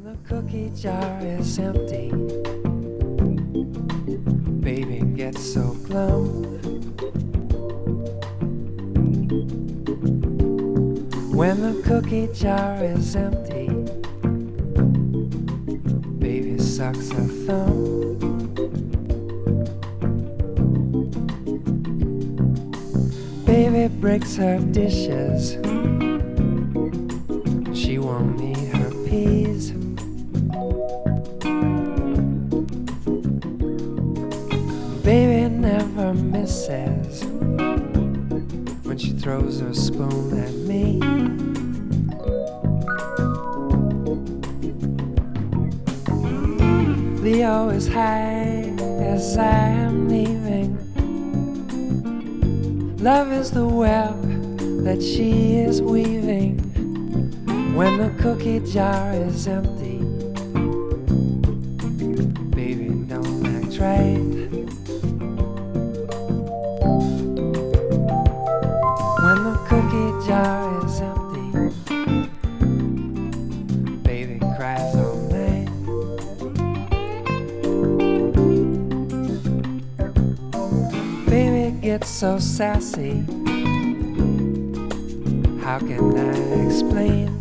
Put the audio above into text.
the cookie jar is empty, baby gets so glum. When the cookie jar is empty, baby sucks her thumb. Baby breaks her dishes, she won't eat her peas. Baby never misses when she throws her spoon at me. Leo is high as I am leaving. Love is the web that she is weaving. When the cookie jar is empty, baby don't act right. When the cookie jar is empty, baby cries all night. Baby gets so sassy, how can I explain?